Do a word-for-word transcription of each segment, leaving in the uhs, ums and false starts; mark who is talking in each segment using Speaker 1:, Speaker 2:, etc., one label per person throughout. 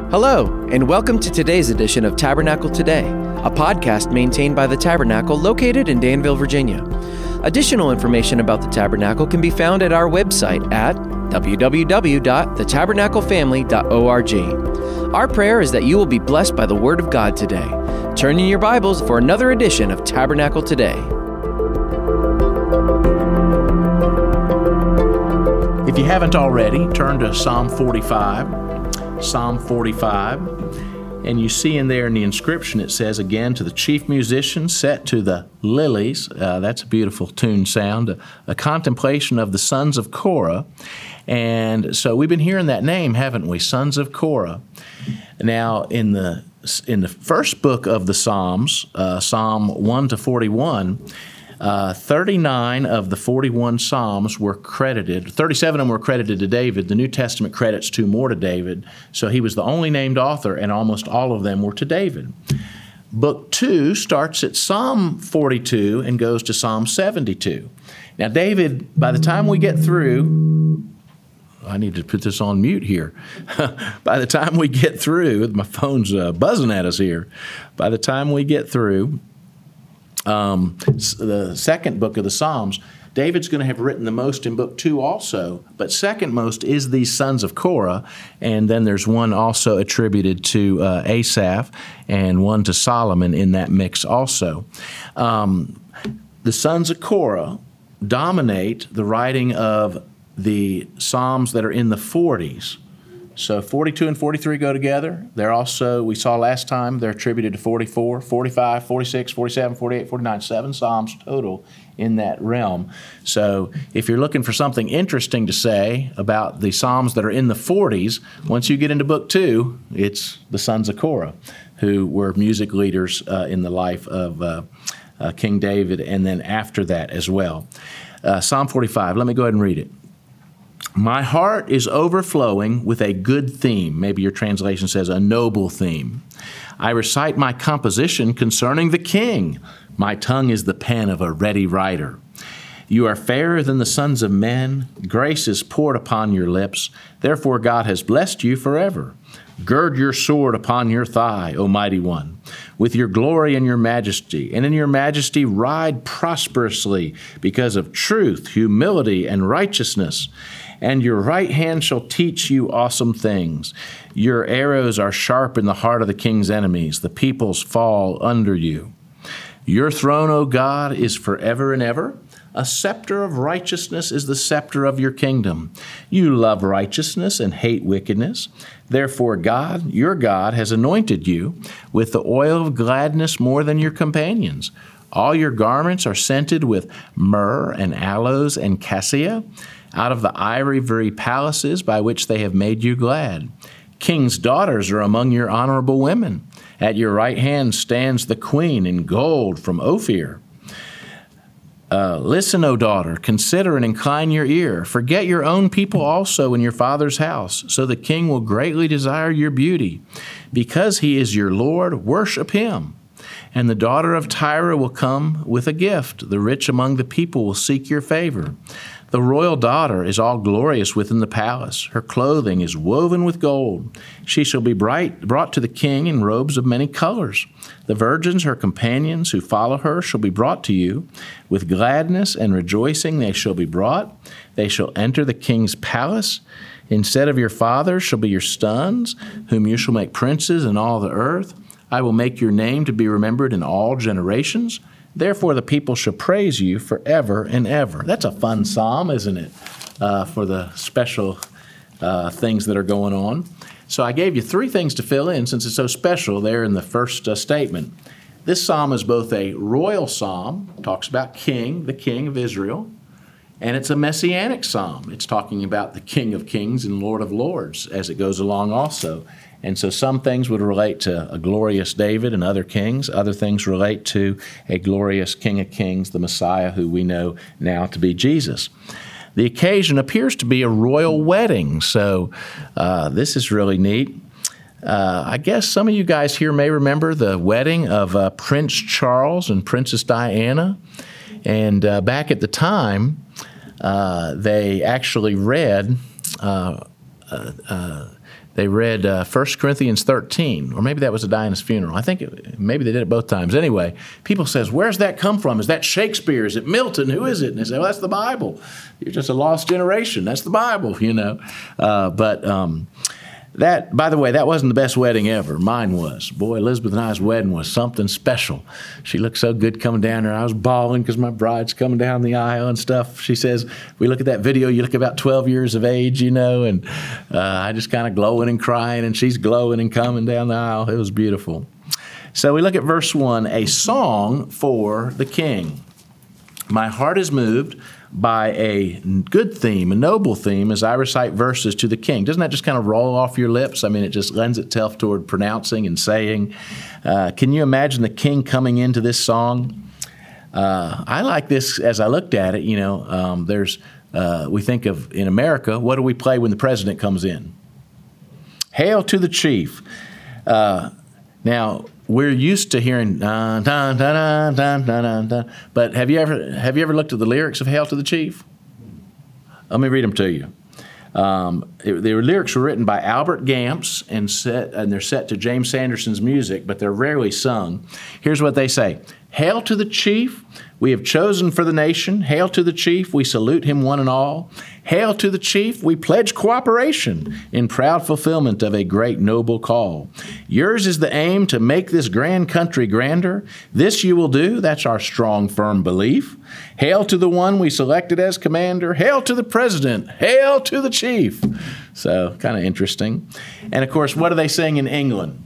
Speaker 1: Hello, and welcome to today's edition of Tabernacle Today, a podcast maintained by the Tabernacle located in Danville, Virginia. Additional information about the Tabernacle can be found at our website at w w w dot the tabernacle family dot org. Our prayer is that you will be blessed by the Word of God today. Turn in your Bibles for another edition of Tabernacle Today.
Speaker 2: If you haven't already, turn to Psalm forty-five. Psalm forty-five, and you see in there in the inscription it says again, to the chief musician set to the lilies, uh, that's a beautiful tune sound, a, a contemplation of the sons of Korah. And so we've been hearing that name, haven't we? Sons of Korah. Now in the in the first book of the Psalms, uh, Psalm one to forty-one, Uh, thirty-nine of the forty-one Psalms were credited, thirty-seven of them were credited to David. The New Testament credits two more to David. So he was the only named author, and almost all of them were to David. Book two starts at Psalm forty-two and goes to Psalm seventy-two. Now, David, by the time we get through, I need to put this on mute here. By the time we get through, my phone's uh, buzzing at us here. By the time we get through, Um, the second book of the Psalms, David's going to have written the most in book two also, but second most is these sons of Korah, and then there's one also attributed to uh, Asaph and one to Solomon in that mix also. Um, the sons of Korah dominate the writing of the Psalms that are in the forties. So forty-two and forty-three go together. They're also, we saw last time, they're attributed to forty-four, forty-five, forty-six, forty-seven, forty-eight, forty-nine, seven Psalms total in that realm. So if you're looking for something interesting to say about the Psalms that are in the forties, once you get into book two, it's the sons of Korah, who were music leaders uh, in the life of uh, uh, King David, and then after that as well. Uh, Psalm forty-five, let me go ahead and read it. My heart is overflowing with a good theme. Maybe your translation says a noble theme. I recite my composition concerning the king. My tongue is the pen of a ready writer. You are fairer than the sons of men. Grace is poured upon your lips. Therefore God has blessed you forever. Gird your sword upon your thigh, O mighty one, with your glory and your majesty, and in your majesty ride prosperously because of truth, humility, and righteousness. And your right hand shall teach you awesome things. Your arrows are sharp in the heart of the king's enemies. The peoples fall under you. Your throne, O God, is forever and ever. A scepter of righteousness is the scepter of your kingdom. You love righteousness and hate wickedness. Therefore God, your God, has anointed you with the oil of gladness more than your companions. All your garments are scented with myrrh and aloes and cassia, out of the ivory palaces by which they have made you glad. King's daughters are among your honorable women. At your right hand stands the queen in gold from Ophir. Uh, Listen, O daughter, consider and incline your ear. Forget your own people also in your father's house, so the king will greatly desire your beauty. Because he is your Lord, worship him. And the daughter of Tyre will come with a gift. The rich among the people will seek your favor. The royal daughter is all glorious within the palace. Her clothing is woven with gold. She shall be bright, brought to the king in robes of many colors. The virgins, her companions who follow her, shall be brought to you. With gladness and rejoicing they shall be brought. They shall enter the king's palace. Instead of your fathers shall be your sons, whom you shall make princes in all the earth. I will make your name to be remembered in all generations. Therefore the people shall praise you forever and ever. That's a fun psalm, isn't it, uh, for the special uh, things that are going on. So I gave you three things to fill in since it's so special there in the first uh, statement. This psalm is both a royal psalm, talks about king, the king of Israel, and it's a messianic psalm. It's talking about the King of Kings and Lord of Lords as it goes along also. And so some things would relate to a glorious David and other kings. Other things relate to a glorious King of Kings, the Messiah, who we know now to be Jesus. The occasion appears to be a royal wedding, so uh, this is really neat. Uh, I guess some of you guys here may remember the wedding of uh, Prince Charles and Princess Diana. And uh, back at the time, uh, they actually read uh, uh, uh, they read uh, First Corinthians thirteen, or maybe that was at Diana's funeral. I think it, maybe they did it both times. Anyway, people says, where's that come from? Is that Shakespeare? Is it Milton? Who is it? And they say, well, that's the Bible. You're just a lost generation. That's the Bible, you know. Uh, but um, that, by the way, that wasn't the best wedding ever. Mine was. Boy, Elizabeth and I's wedding was something special. She looked so good coming down there. I was bawling because my bride's coming down the aisle and stuff. She says, we look at that video, you look about twelve years of age, you know, and uh, I just kind of glowing and crying, and she's glowing and coming down the aisle. It was beautiful. So we look at verse one, a song for the king. My heart is moved by a good theme, a noble theme, as I recite verses to the king. Doesn't that just kind of roll off your lips? I mean, it just lends itself toward pronouncing and saying. Uh, can you imagine the king coming into this song? Uh, I like this as I looked at it. You know, um, there's uh, we think of in America, what do we play when the president comes in? Hail to the chief. Uh, now, we're used to hearing dun, dun, dun, dun, dun, dun, dun, but have you ever have you ever looked at the lyrics of Hail to the Chief? Let me read them to you. Um, it, the lyrics were written by Albert Gamps and set and they're set to James Sanderson's music, but they're rarely sung. Here's what they say: Hail to the chief we have chosen for the nation. Hail to the chief, we salute him one and all. Hail to the chief, we pledge cooperation in proud fulfillment of a great noble call. Yours is the aim to make this grand country grander. This you will do, that's our strong, firm belief. Hail to the one we selected as commander. Hail to the president. Hail to the chief. So, kind of interesting. And of course, what do they sing in England?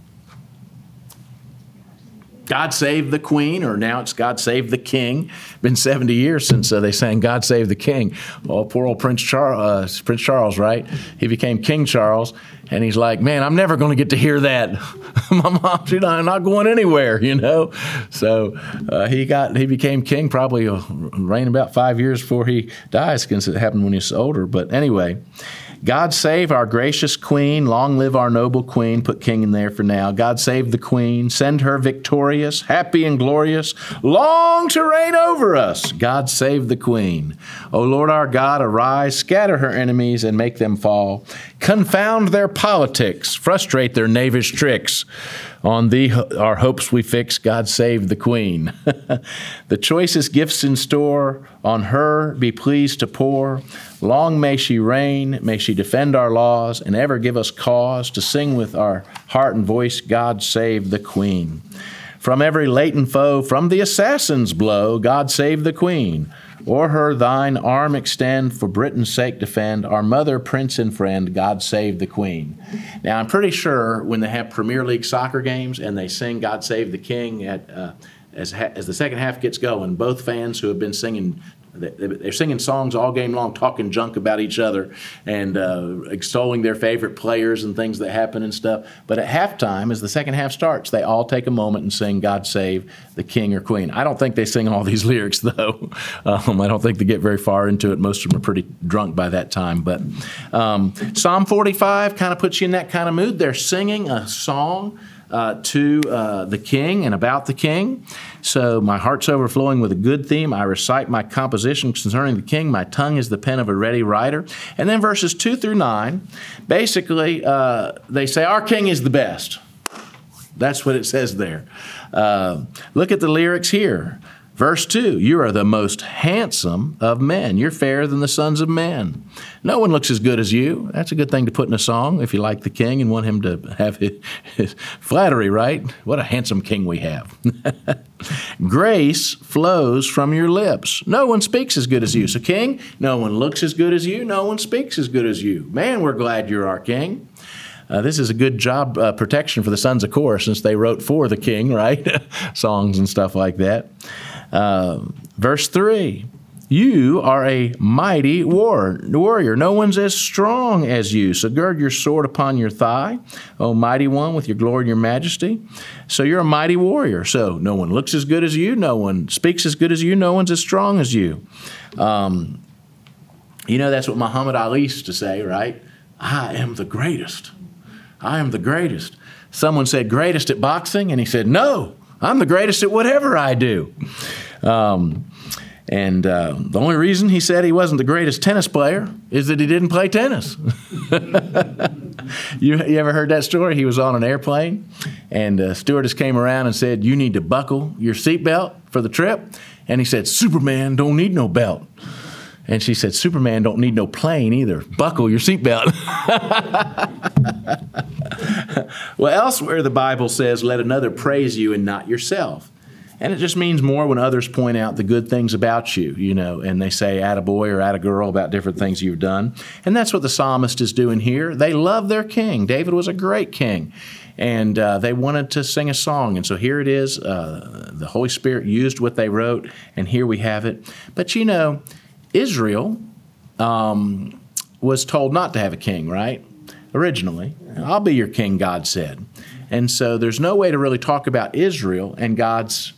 Speaker 2: God Save the Queen, or now it's God Save the King. Been seventy years since uh, they sang God Save the King. Oh, poor old Prince Charles, uh, Prince Charles, right? He became King Charles, and he's like, man, I'm never going to get to hear that. My mom, she's not, not going anywhere, you know? So uh, he got he became king, probably uh, reigned about five years before he dies, because it happened when he was older. But anyway, God save our gracious queen, long live our noble queen, put king in there for now. God save the queen, send her victorious, happy and glorious, long to reign over us. God save the queen. O Lord our God, arise, scatter her enemies and make them fall. Confound their politics, frustrate their knavish tricks. On thee our hopes we fix, God save the queen. The choicest gifts in store, on her be pleased to pour. Long may she reign, may she defend our laws, and ever give us cause to sing with our heart and voice, God save the queen. From every latent foe, from the assassin's blow, God save the queen. O'er her thine arm extend, for Britain's sake defend, our mother, prince, and friend, God save the queen. Now, I'm pretty sure when they have Premier League soccer games and they sing God Save the King, at, uh, as, ha- as the second half gets going, both fans who have been singing, they're singing songs all game long, talking junk about each other and uh, extolling their favorite players and things that happen and stuff. But at halftime, as the second half starts, they all take a moment and sing God Save the King or Queen. I don't think they sing all these lyrics, though. Um, I don't think they get very far into it. Most of them are pretty drunk by that time. But um, Psalm forty-five kind of puts you in that kind of mood. They're singing a song Uh, to uh, the king and about the king. So my heart's overflowing with a good theme. I recite my composition concerning the king. My tongue is the pen of a ready writer. And then verses two through nine, basically uh, they say our king is the best. That's what it says there. Uh, look at the lyrics here. Verse two, you are the most handsome of men. You're fairer than the sons of men. No one looks as good as you. That's a good thing to put in a song if you like the king and want him to have his, his flattery, right? What a handsome king we have. Grace flows from your lips. No one speaks as good as you. So, king, no one looks as good as you. No one speaks as good as you. Man, we're glad you're our king. Uh, this is a good job uh, protection for the sons of Korah, since they wrote for the king, right? Songs and stuff like that. Uh, verse three, you are a mighty war, warrior. No one's as strong as you. So gird your sword upon your thigh, O mighty one, with your glory and your majesty. So you're a mighty warrior. So no one looks as good as you. No one speaks as good as you. No one's as strong as you. Um, you know, that's what Muhammad Ali used to say, right? I am the greatest. I am the greatest. Someone said, greatest at boxing? And he said, no, I'm the greatest at whatever I do. Um, And uh, the only reason he said he wasn't the greatest tennis player is that he didn't play tennis. you, you ever heard that story? He was on an airplane, and a stewardess came around and said, "You need to buckle your seatbelt for the trip." And he said, "Superman don't need no belt." And she said, "Superman don't need no plane either. Buckle your seatbelt." Well, elsewhere the Bible says, "Let another praise you and not yourself." And it just means more when others point out the good things about you, you know, and they say attaboy or attagirl about different things you've done. And that's what the psalmist is doing here. They love their king. David was a great king. And uh, they wanted to sing a song. And so here it is. Uh, the Holy Spirit used what they wrote, and here we have it. But, you know, Israel um, was told not to have a king, right? Originally. "I'll be your king," God said. And so there's no way to really talk about Israel and God's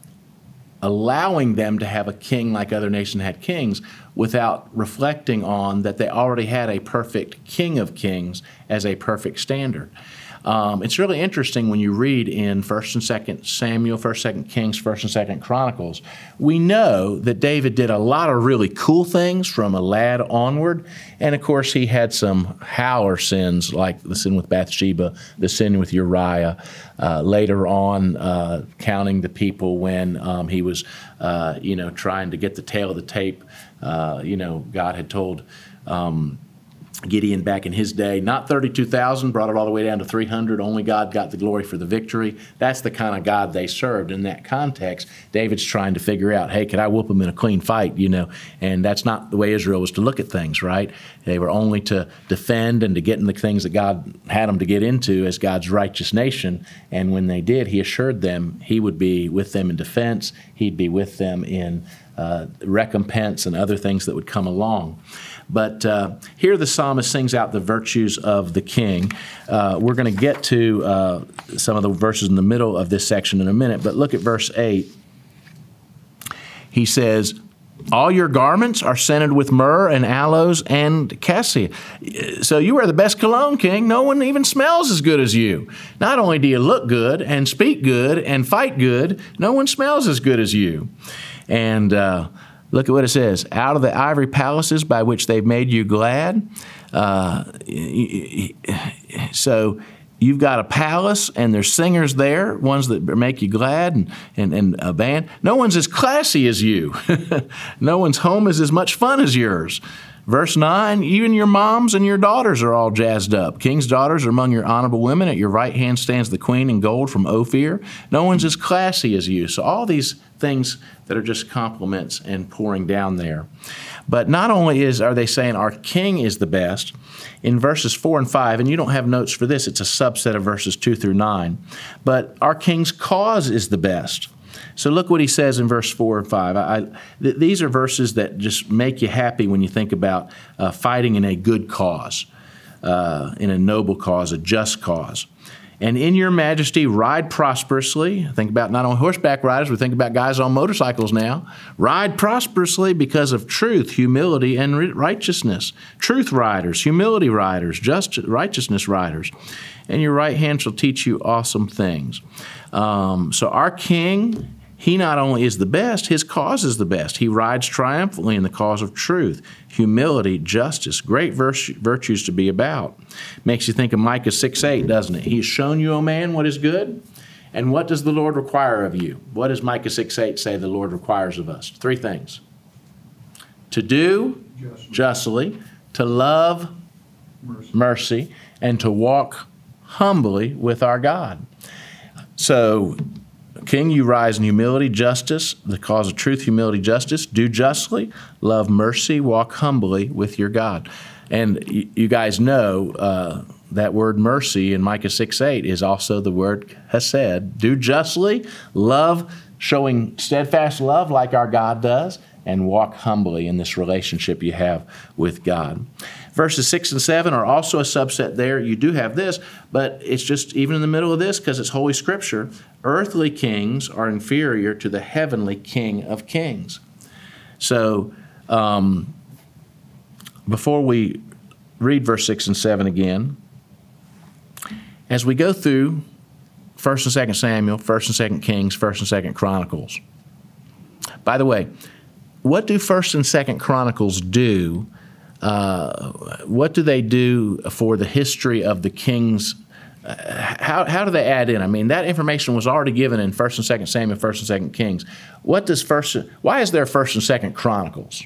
Speaker 2: allowing them to have a king like other nations had kings without reflecting on that they already had a perfect King of Kings as a perfect standard. Um, it's really interesting when you read in First and Second Samuel, First, Second Kings, First and Second Chronicles. We know that David did a lot of really cool things from a lad onward, and of course he had some howler sins like the sin with Bathsheba, the sin with Uriah. Uh, later on, uh, counting the people when um, he was, uh, you know, trying to get the tail of the tape. Uh, you know, God had told Um, Gideon back in his day, not thirty-two thousand, brought it all the way down to three hundred. Only God got the glory for the victory. That's the kind of God they served. In that context, David's trying to figure out, hey, could I whoop him in a clean fight, you know? And that's not the way Israel was to look at things, right? They were only to defend and to get in the things that God had them to get into as God's righteous nation. And when they did, he assured them he would be with them in defense. He'd be with them in uh, recompense and other things that would come along. But uh, here the psalmist sings out the virtues of the king. Uh, we're going to get to uh, some of the verses in the middle of this section in a minute, but look at verse eight. He says, "All your garments are scented with myrrh and aloes and cassia." So you wear the best cologne, king. No one even smells as good as you. Not only do you look good and speak good and fight good, no one smells as good as you. And uh, look at what it says. "Out of the ivory palaces by which they've made you glad." Uh, so you've got a palace, and there's singers there, ones that make you glad, and, and, and a band. No one's as classy as you. No one's home is as much fun as yours. Verse nine, "Even your moms and your daughters are all jazzed up. King's daughters are among your honorable women. At your right hand stands the queen in gold from Ophir. No one's as classy as you." So all these things that are just compliments and pouring down there. But not only is are they saying our king is the best, in verses four and five, and you don't have notes for this, it's a subset of verses two through nine, but our king's cause is the best. So look what he says in verse four and five. I, th- these are verses that just make you happy when you think about uh, fighting in a good cause, uh, in a noble cause, a just cause. "And in your majesty ride prosperously." Think about not only horseback riders, we think about guys on motorcycles now. "Ride prosperously because of truth, humility, and righteousness." Truth riders, humility riders, just righteousness riders. "And your right hand shall teach you awesome things." Um, so our king, he not only is the best, his cause is the best. He rides triumphantly in the cause of truth, humility, justice, great virtu- virtues to be about. Makes you think of Micah six eight, doesn't it? "He has shown you, O man, what is good. And what does the Lord require of you?" What does Micah six eight say the Lord requires of us? Three things. To do justly, justly to love mercy. mercy, and to walk humbly with our God. So, King, you rise in humility, justice, the cause of truth, humility, justice. Do justly, love mercy, walk humbly with your God. And you, you guys know uh, that word mercy in Micah six eight is also the word hesed. Do justly, love, showing steadfast love like our God does, and walk humbly in this relationship you have with God. Verses six and seven are also a subset there. You do have this, but it's just even in the middle of this because it's Holy Scripture. Earthly kings are inferior to the heavenly King of Kings. So um, before we read verse six and seven again, as we go through First and Second Samuel, First and Second Kings, First and Second Chronicles. By the way, what do First and Second Chronicles do? Uh, what do they do for the history of the kings? Uh, how, how do they add in? I mean, that information was already given in First and Second Samuel, First and Second Kings. What does First? Why is there First and Second Chronicles?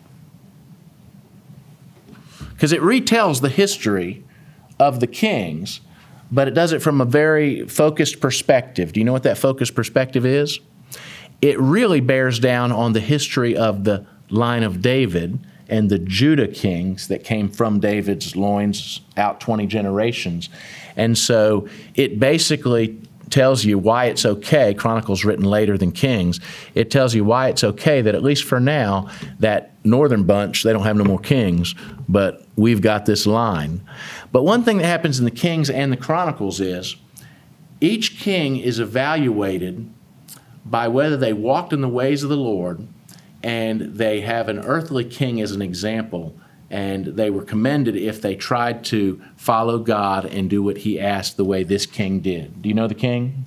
Speaker 2: Because it retells the history of the kings, but it does it from a very focused perspective. Do you know what that focused perspective is? It really bears down on the history of the line of David and the Judah kings that came from David's loins out twenty generations. And so it basically tells you why it's okay, Chronicles written later than Kings, it tells you why it's okay that at least for now, that northern bunch, they don't have no more kings, but we've got this line. But one thing that happens in the Kings and the Chronicles is each king is evaluated by whether they walked in the ways of the Lord, and they have an earthly king as an example, and they were commended if they tried to follow God and do what he asked the way this king did. Do you know the king?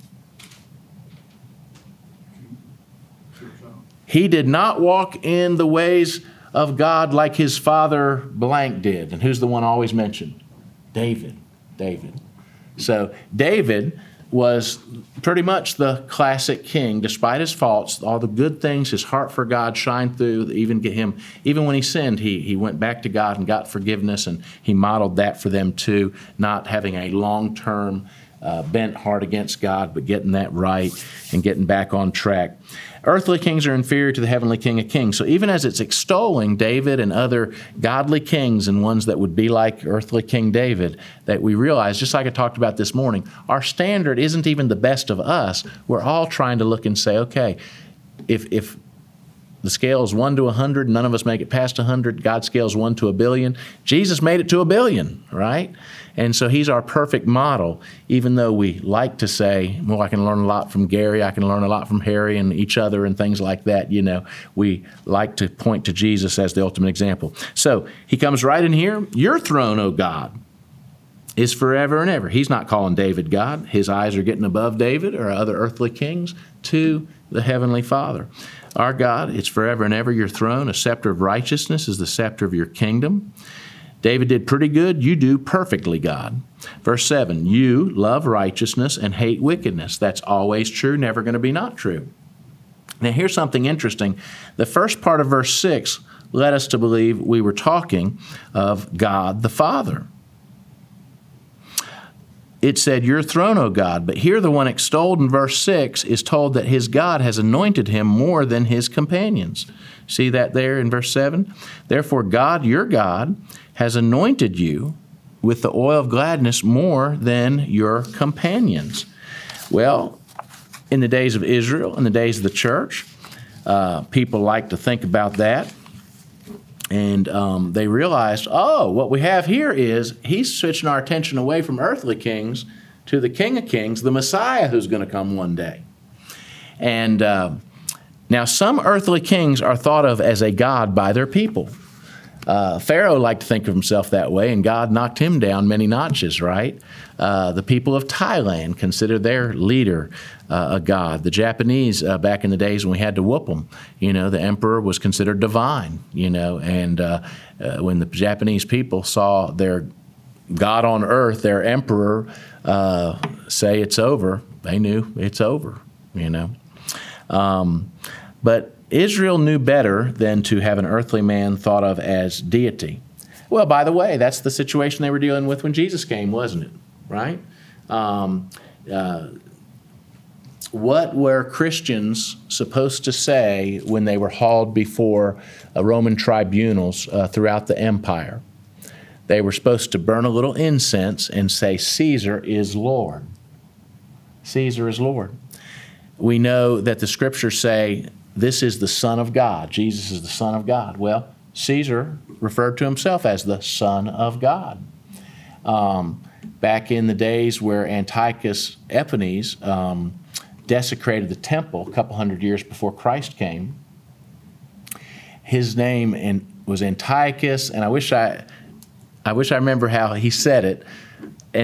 Speaker 2: He did not walk in the ways of God like his father blank did. And who's the one always mentioned? David. David. So David was pretty much the classic king, despite his faults, all the good things, his heart for God shined through. Even get him, even when he sinned, he he went back to God and got forgiveness, and he modeled that for them too, not having a long-term uh, bent heart against God, but getting that right and getting back on track. Earthly kings are inferior to the heavenly King of Kings. So even as it's extolling David and other godly kings and ones that would be like earthly King David, that we realize, just like I talked about this morning, our standard isn't even the best of us. We're all trying to look and say, okay, if if the scale is one to a hundred, none of us make it past a hundred. God scales one to a billion. Jesus made it to a billion, right? And so he's our perfect model, even though we like to say, well, I can learn a lot from Gary, I can learn a lot from Harry and each other and things like that. You know, we like to point to Jesus as the ultimate example. So he comes right in here. Your throne, O God, is forever and ever. He's not calling David God. His eyes are getting above David or other earthly kings to the Heavenly Father. Our God, it's forever and ever your throne. A scepter of righteousness is the scepter of your kingdom. David did pretty good. You do perfectly, God. Verse seven, you love righteousness and hate wickedness. That's always true, never going to be not true. Now here's something interesting. The first part of verse six led us to believe we were talking of God the Father. It said, your throne, O God. But here the one extolled in verse six is told that his God has anointed him more than his companions. See that there in verse seven? Therefore God, your God, has anointed you with the oil of gladness more than your companions. Well, in the days of Israel, in the days of the church, uh, people like to think about that. And um, they realized, oh, what we have here is he's switching our attention away from earthly kings to the King of Kings, the Messiah who's going to come one day. And uh, now some earthly kings are thought of as a god by their people. Uh, Pharaoh liked to think of himself that way, and God knocked him down many notches, right? Uh, the people of Thailand consider their leader uh, a god. The Japanese, uh, back in the days when we had to whoop them, you know, the emperor was considered divine, you know, and uh, uh, when the Japanese people saw their God on earth, their emperor, uh, say it's over, they knew it's over, you know. Um, but Israel knew better than to have an earthly man thought of as deity. Well, by the way, that's the situation they were dealing with when Jesus came, wasn't it? Right? Um, uh, what were Christians supposed to say when they were hauled before uh, Roman tribunals uh, throughout the empire? They were supposed to burn a little incense and say, Caesar is Lord. Caesar is Lord. We know that the scriptures say, this is the Son of God. Jesus is the Son of God. Well, Caesar referred to himself as the Son of God. Um, back in the days where Antiochus Epiphanes um, desecrated the temple a couple hundred years before Christ came, his name in, was Antiochus, and I wish I, I wish I remember how he said it.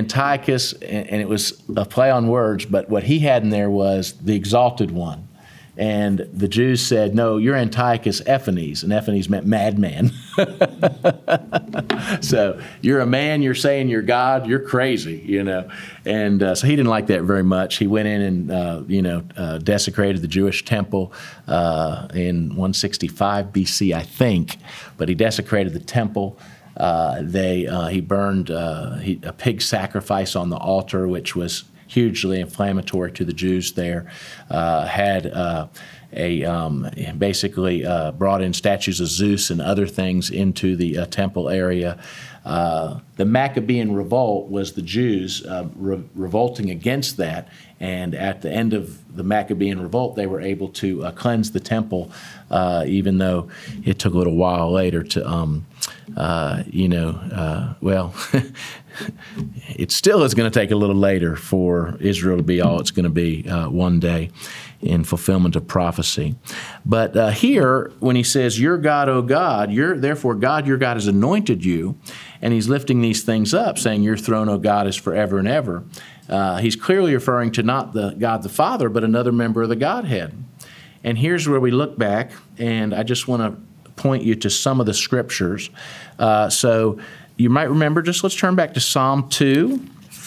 Speaker 2: Antiochus, and, and it was a play on words, but what he had in there was the Exalted One. And the Jews said, no, you're Antiochus Ephanes, and Ephanes meant madman. So you're a man, you're saying you're God, you're crazy, you know. And uh, so he didn't like that very much. He went in and, uh, you know, uh, desecrated the Jewish temple uh, in one sixty-five B C, I think. But he desecrated the temple. Uh, they uh, he burned uh, he, a pig sacrifice on the altar, which was hugely inflammatory to the Jews there. Uh, had uh, a um, basically uh, brought in statues of Zeus and other things into the uh, temple area. Uh, the Maccabean revolt was the Jews uh, re- revolting against that, and at the end of the Maccabean revolt, they were able to uh, cleanse the temple, uh, even though it took a little while later to, um, uh, you know, uh, well, it still is going to take a little later for Israel to be all it's going to be uh, one day in fulfillment of prophecy. But uh, here, when he says, your God, O God, you're, therefore God, your God has anointed you, and he's lifting these things up, saying, your throne, O God, is forever and ever. Uh, he's clearly referring to not the God the Father, but another member of the Godhead. And here's where we look back, and I just want to point you to some of the scriptures. Uh, so you might remember, just let's turn back to Psalm two.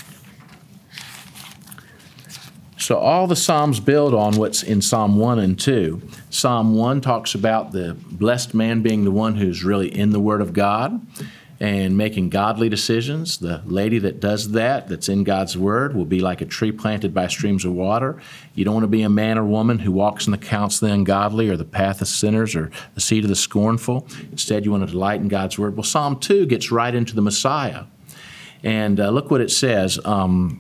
Speaker 2: So all the Psalms build on what's in Psalm one and two. Psalm one talks about the blessed man being the one who's really in the Word of God and making godly decisions. The lady that does that, that's in God's Word, will be like a tree planted by streams of water. You don't want to be a man or woman who walks in the counsel of the ungodly or the path of sinners or the seat of the scornful. Instead, you want to delight in God's Word. Well, Psalm two gets right into the Messiah. And uh, look what it says. Um,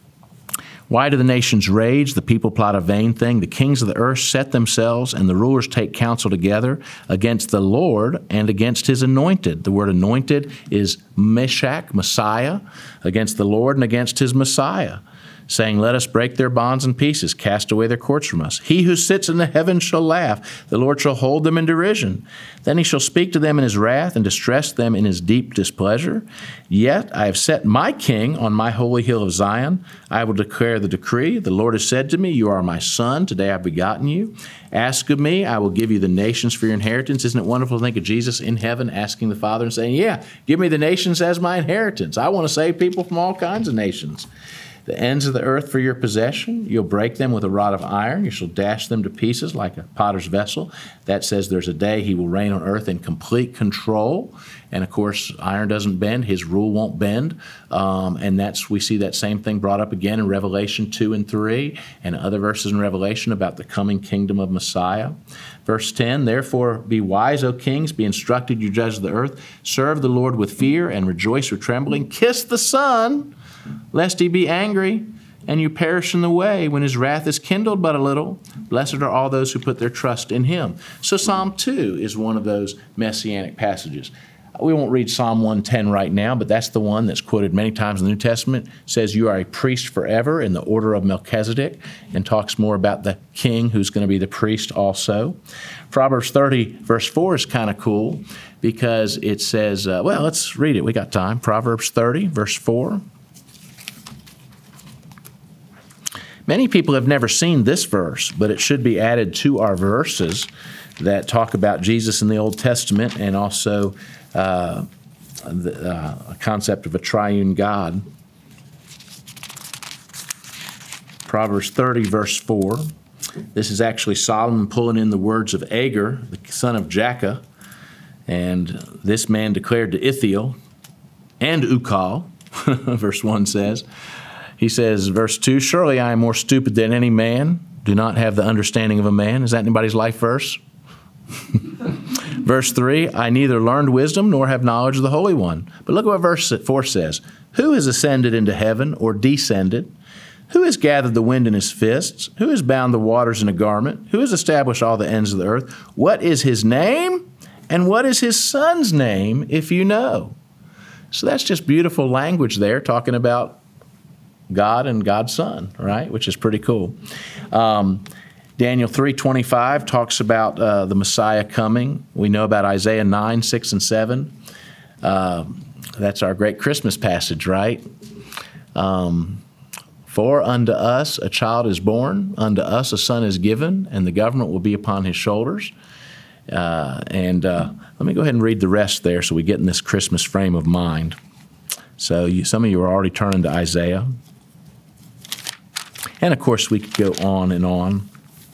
Speaker 2: Why do the nations rage? The people plot a vain thing. The kings of the earth set themselves, and the rulers take counsel together against the Lord and against his anointed. The word anointed is Meshach, Messiah, against the Lord and against his Messiah, saying, let us break their bonds in pieces, cast away their cords from us. He who sits in the heavens shall laugh. The Lord shall hold them in derision. Then he shall speak to them in his wrath and distress them in his deep displeasure. Yet I have set my king on my holy hill of Zion. I will declare the decree. The Lord has said to me, you are my son. Today I have begotten you. Ask of me, I will give you the nations for your inheritance. Isn't it wonderful to think of Jesus in heaven asking the Father and saying, yeah, give me the nations as my inheritance. I want to save people from all kinds of nations. The ends of the earth for your possession. You'll break them with a rod of iron. You shall dash them to pieces like a potter's vessel. That says there's a day he will reign on earth in complete control. And of course, iron doesn't bend. His rule won't bend. Um, and that's we see that same thing brought up again in Revelation two and three and other verses in Revelation about the coming kingdom of Messiah. Verse ten, therefore be wise, O kings, be instructed, you judges of the earth. Serve the Lord with fear and rejoice with trembling. Kiss the Son, lest he be angry and you perish in the way when his wrath is kindled but a little. Blessed are all those who put their trust in him. So Psalm two is one of those messianic passages. We won't read Psalm one ten right now, but that's the one that's quoted many times in the New Testament. It says you are a priest forever in the order of Melchizedek, and talks more about the king who's going to be the priest also. Proverbs thirty verse four is kind of cool because it says, uh, well, let's read it. We got time. Proverbs thirty verse four. Many people have never seen this verse, but it should be added to our verses that talk about Jesus in the Old Testament and also uh, the uh, concept of a triune God. Proverbs thirty, verse four. This is actually Solomon pulling in the words of Agur, the son of Jakeh. And this man declared to Ithiel and Ukal, verse one says, he says, verse two, surely I am more stupid than any man, do not have the understanding of a man. Is that anybody's life verse? Verse three, I neither learned wisdom nor have knowledge of the Holy One. But look at what verse four says. Who has ascended into heaven or descended? Who has gathered the wind in his fists? Who has bound the waters in a garment? Who has established all the ends of the earth? What is his name? And what is his son's name, if you know? So that's just beautiful language there, talking about God and God's Son, right? Which is pretty cool. Um, Daniel three twenty-five talks about uh, the Messiah coming. We know about Isaiah nine, six, and seven. Uh, that's our great Christmas passage, right? Um, For unto us a child is born, unto us a son is given, and the government will be upon his shoulders. Uh, and uh, let me go ahead and read the rest there so we get in this Christmas frame of mind. So you, some of you are already turning to Isaiah. And of course, we could go on and on.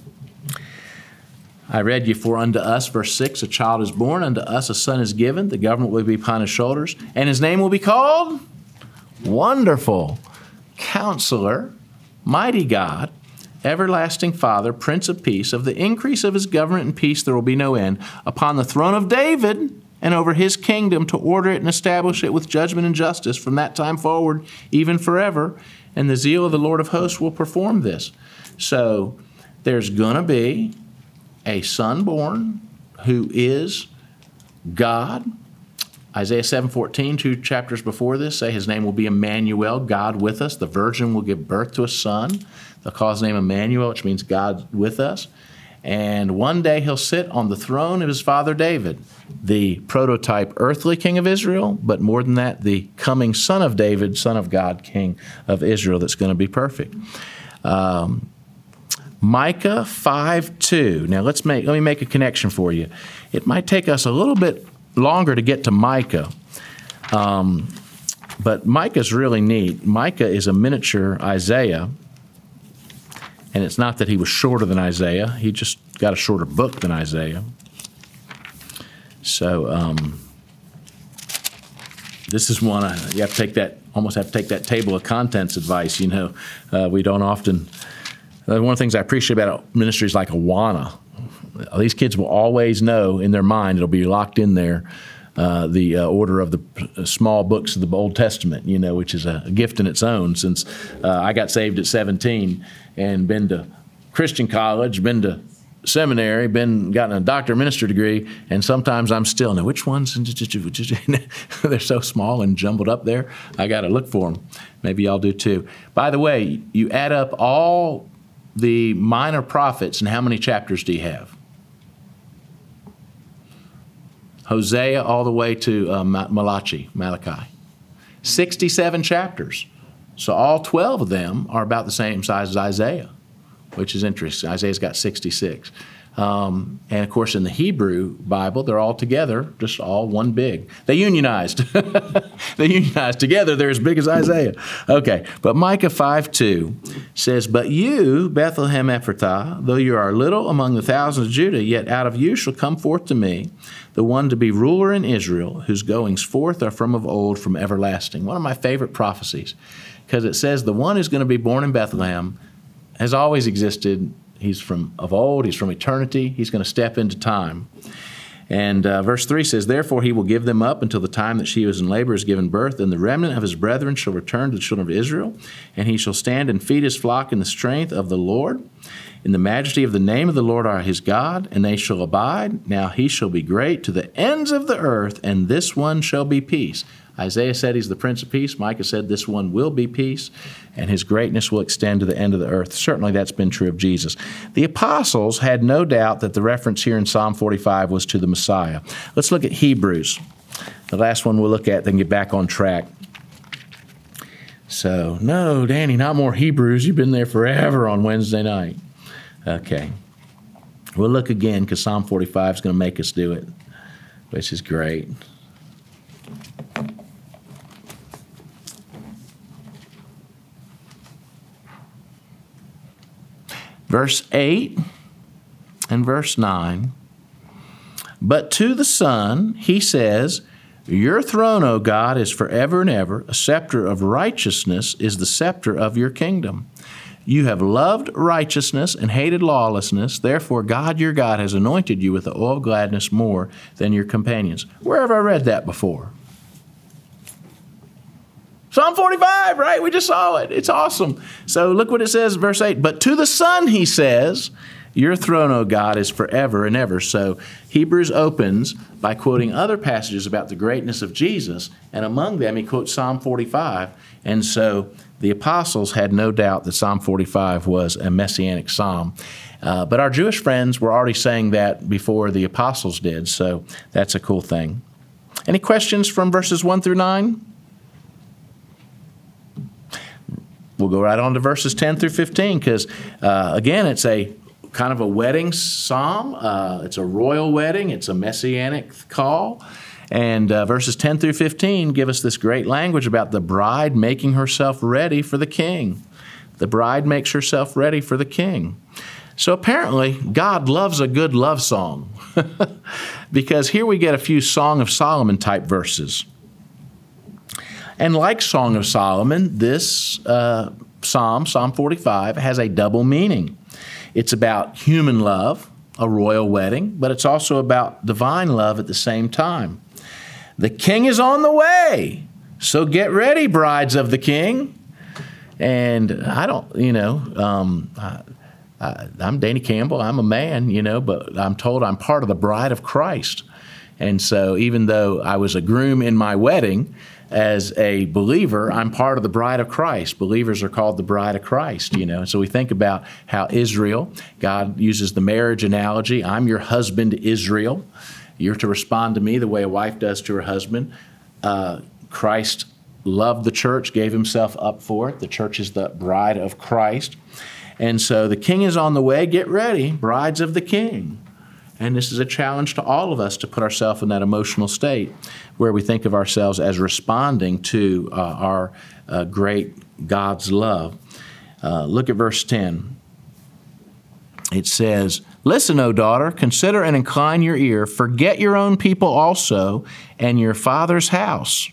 Speaker 2: I read you, for unto us, verse six, a child is born, unto us a son is given, the government will be upon his shoulders, and his name will be called Wonderful, Counselor, Mighty God, Everlasting Father, Prince of Peace. Of the increase of his government and peace there will be no end, upon the throne of David and over his kingdom, to order it and establish it with judgment and justice from that time forward, even forever. And the zeal of the Lord of hosts will perform this. So there's going to be a son born who is God. Isaiah seven fourteen, two chapters before this, say his name will be Emmanuel, God with us. The virgin will give birth to a son. They'll call his name Emmanuel, which means God with us. And one day he'll sit on the throne of his father David, the prototype earthly king of Israel, but more than that, the coming son of David, son of God, king of Israel, that's going to be perfect. Um, Micah five two. Now let's make let me make a connection for you. It might take us a little bit longer to get to Micah, um, but Micah's really neat. Micah is a miniature Isaiah, and it's not that he was shorter than Isaiah. He just got a shorter book than Isaiah. So um, this is one I, you have to take that almost have to take that table of contents advice. You know, uh, we don't often. Uh, one of the things I appreciate about ministries like Awana, these kids will always know in their mind, it'll be locked in there, uh, the uh, order of the p- small books of the Old Testament, you know, which is a gift in its own, since uh, I got saved at seventeen and been to Christian college, been to seminary, been gotten a doctor of ministry degree, and sometimes I'm still, now which ones? They're so small and jumbled up there, I got to look for them. Maybe y'all do too. By the way, you add up all the minor prophets, and how many chapters do you have? Hosea all the way to uh, Malachi, Malachi. sixty-seven chapters. So all twelve of them are about the same size as Isaiah, which is interesting. Isaiah's got sixty-six. Um, and of course, in the Hebrew Bible, they're all together, just all one big. They unionized. They unionized together. They're as big as Isaiah. Okay, but Micah five two says, "But you, Bethlehem Ephrathah, though you are little among the thousands of Judah, yet out of you shall come forth to me the one to be ruler in Israel, whose goings forth are from of old, from everlasting." One of my favorite prophecies, because it says the one who's going to be born in Bethlehem has always existed. He's from of old. He's from eternity. He's going to step into time. And uh, verse three says, "Therefore he will give them up until the time that she who is in labor is given birth, and the remnant of his brethren shall return to the children of Israel, and he shall stand and feed his flock in the strength of the Lord. In the majesty of the name of the Lord are his God, and they shall abide. Now he shall be great to the ends of the earth, and this one shall be peace." Isaiah said he's the Prince of Peace. Micah said this one will be peace, and his greatness will extend to the end of the earth. Certainly that's been true of Jesus. The apostles had no doubt that the reference here in Psalm forty-five was to the Messiah. Let's look at Hebrews. The last one we'll look at, then get back on track. So, no, Danny, not more Hebrews. You've been there forever on Wednesday night. Okay. We'll look again because Psalm forty-five is going to make us do it, which is great. Verse eight and verse nine. "But to the Son, he says, Your throne, O God, is forever and ever. A scepter of righteousness is the scepter of your kingdom. You have loved righteousness and hated lawlessness. Therefore, God your God has anointed you with the oil of gladness more than your companions." Where have I read that before? Psalm forty-five, right? We just saw it. It's awesome. So look what it says, verse eight. "But to the Son, he says, Your throne, O God, is forever and ever." So Hebrews opens by quoting other passages about the greatness of Jesus, and among them he quotes Psalm forty-five. And so the apostles had no doubt that Psalm forty-five was a messianic psalm. Uh, but our Jewish friends were already saying that before the apostles did, so that's a cool thing. Any questions from verses one through nine? We'll go right on to verses ten through fifteen because, uh, again, it's a kind of a wedding psalm. Uh, it's a royal wedding. It's a messianic call. And uh, verses ten through fifteen give us this great language about the bride making herself ready for the king. The bride makes herself ready for the king. So apparently, God loves a good love song because here we get a few Song of Solomon type verses. And like Song of Solomon, this uh, psalm, Psalm forty-five, has a double meaning. It's about human love, a royal wedding, but it's also about divine love at the same time. The king is on the way, so get ready, brides of the king. And I don't, you know, um, I, I, I'm Danny Campbell. I'm a man, you know, but I'm told I'm part of the bride of Christ. And so even though I was a groom in my wedding, as a believer, I'm part of the bride of Christ. Believers are called the bride of Christ, you know. And so we think about how Israel, God uses the marriage analogy. I'm your husband, Israel. You're to respond to me the way a wife does to her husband. Uh, Christ loved the church, gave himself up for it. The church is the bride of Christ. And so the king is on the way. Get ready, brides of the king. And this is a challenge to all of us to put ourselves in that emotional state where we think of ourselves as responding to uh, our uh, great God's love. Uh, look at verse ten. It says, "Listen, O daughter, consider and incline your ear. Forget your own people also and your father's house."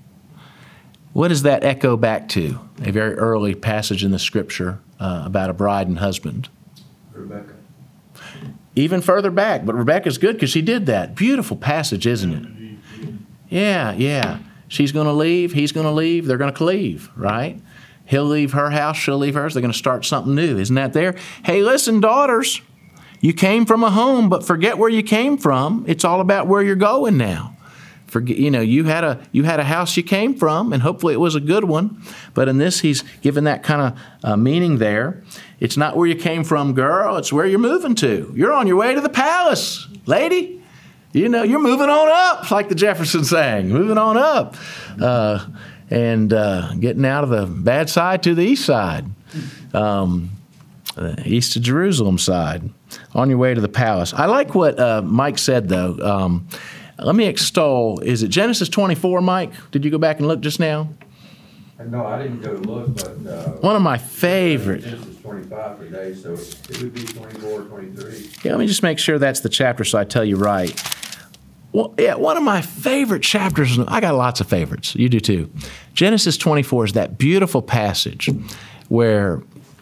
Speaker 2: What does that echo back to? A very early passage in the Scripture uh, about a bride and husband.
Speaker 3: Rebecca.
Speaker 2: Even further back, but Rebecca's good because she did that. Beautiful passage, isn't it? Yeah, yeah. She's going to leave, he's going to leave, they're going to cleave, right? He'll leave her house, she'll leave hers, they're going to start something new. Isn't that there? Hey, listen, daughters, you came from a home, but forget where you came from. It's all about where you're going now. Forget, you know, you had a you had a house you came from, and hopefully it was a good one. But in this, he's given that kind of uh, meaning there. It's not where you came from, girl. It's where you're moving to. You're on your way to the palace, lady. You know, you're moving on up, like the Jeffersons sang, moving on up, uh, and uh, getting out of the bad side to the east side, um, the east of Jerusalem side, on your way to the palace. I like what uh, Mike said, though. Um, Let me extol, is it Genesis twenty-four, Mike? Did you go back and look just now?
Speaker 3: No, I didn't go to look, but... Uh,
Speaker 2: One of my favorite.
Speaker 3: Genesis twenty-five today, so it would be twenty-four or twenty-three.
Speaker 2: Yeah, let me just make sure that's the chapter so I tell you right. Well, yeah, one of my favorite chapters, I got lots of favorites. You do too. Genesis twenty-four is that beautiful passage where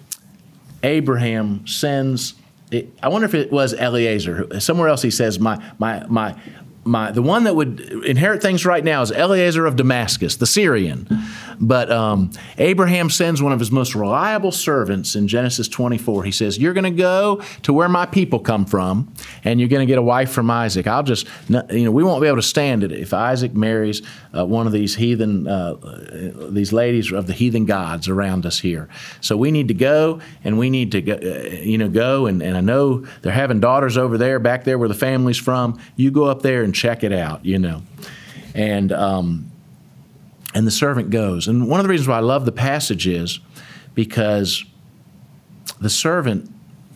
Speaker 2: Abraham sends... It, I wonder if it was Eliezer. Somewhere else he says, my my my... My, the one that would inherit things right now is Eliezer of Damascus, the Syrian. But um, Abraham sends one of his most reliable servants in Genesis twenty-four. He says, you're going to go to where my people come from, and you're going to get a wife from Isaac. I'll just, you know, we won't be able to stand it if Isaac marries uh, one of these heathen, uh, these ladies of the heathen gods around us here. So we need to go, and we need to, go, uh, you know, go. And, and I know they're having daughters over there, back there where the family's from. You go up there and check it out, you know. And um, and the servant goes. And one of the reasons why I love the passage is because the servant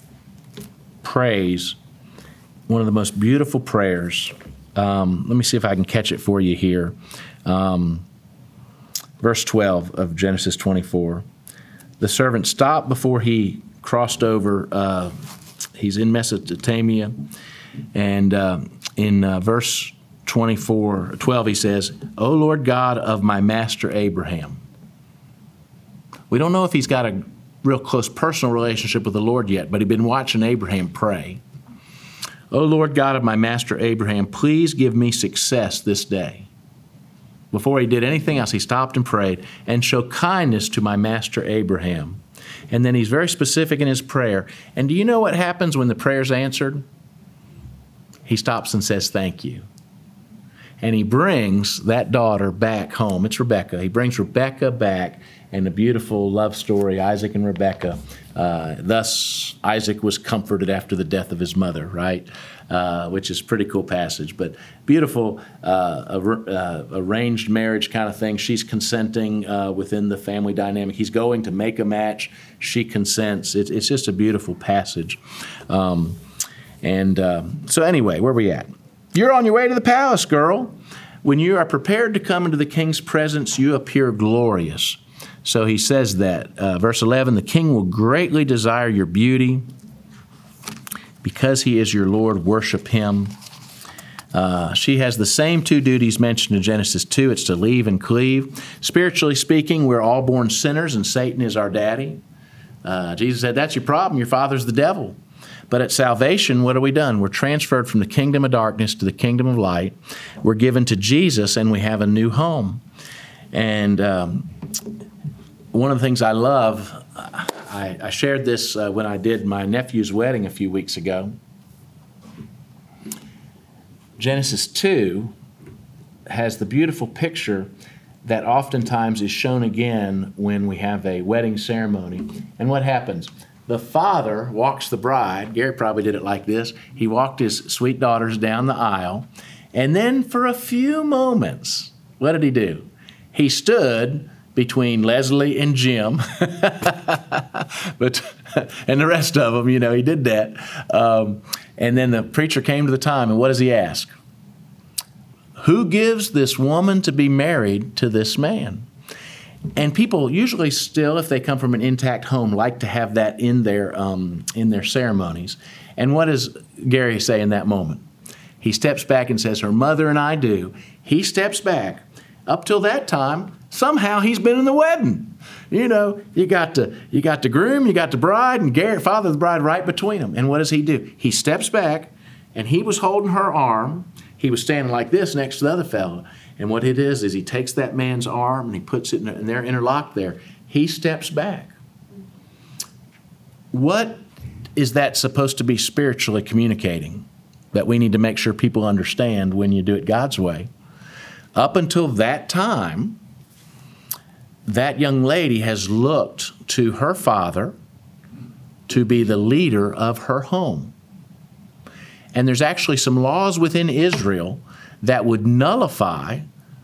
Speaker 2: prays one of the most beautiful prayers. Um, let me see if I can catch it for you here. Um, verse twelve of Genesis twenty-four. The servant stopped before he crossed over. Uh, he's in Mesopotamia. And uh, in uh, verse twenty-four, twelve, he says, O Lord God of my master Abraham. We don't know if he's got a real close personal relationship with the Lord yet, but he'd been watching Abraham pray. O Lord God of my master Abraham, please give me success this day. Before he did anything else, he stopped and prayed, and show kindness to my master Abraham. And then he's very specific in his prayer. And do you know what happens when the prayer's answered? He stops and says, thank you. And he brings that daughter back home. It's Rebecca. He brings Rebecca back, and the beautiful love story, Isaac and Rebecca, Uh, thus, Isaac was comforted after the death of his mother, right? Uh, which is a pretty cool passage. But beautiful uh, ar- uh, arranged marriage kind of thing. She's consenting uh, within the family dynamic. He's going to make a match. She consents. It, it's just a beautiful passage. Um, and uh, so anyway, where are we at? You're on your way to the palace, girl. When you are prepared to come into the king's presence, you appear glorious. So he says that. Uh, verse eleven, the king will greatly desire your beauty. Because he is your Lord, worship him. Uh, she has the same two duties mentioned in Genesis two. It's to leave and cleave. Spiritually speaking, we're all born sinners, and Satan is our daddy. Uh, Jesus said, that's your problem. Your father's the devil. But at salvation, what have we done? We're transferred from the kingdom of darkness to the kingdom of light. We're given to Jesus, and we have a new home. And um, one of the things I love, I, I shared this uh, when I did my nephew's wedding a few weeks ago. Genesis two has the beautiful picture that oftentimes is shown again when we have a wedding ceremony. And what happens? The father walks the bride. Gary probably did it like this. He walked his sweet daughters down the aisle. And then for a few moments, what did he do? He stood between Leslie and Jim, but and the rest of them, you know, he did that. Um, and then the preacher came to the time, and what does he ask? Who gives this woman to be married to this man? And people usually still, if they come from an intact home, like to have that in their um, in their ceremonies. And what does Gary say in that moment? He steps back and says, her mother and I do. He steps back. Up till that time, somehow he's been in the wedding. You know, you got the, you got the groom, you got the bride, and Gary, father of the bride, right between them. And what does he do? He steps back, and he was holding her arm. He was standing like this next to the other fellow. And what it is, is he takes that man's arm, and he puts it in, and they're interlocked there. He steps back. What is that supposed to be spiritually communicating? That we need to make sure people understand when you do it God's way. Up until that time, that young lady has looked to her father to be the leader of her home. And there's actually some laws within Israel that would nullify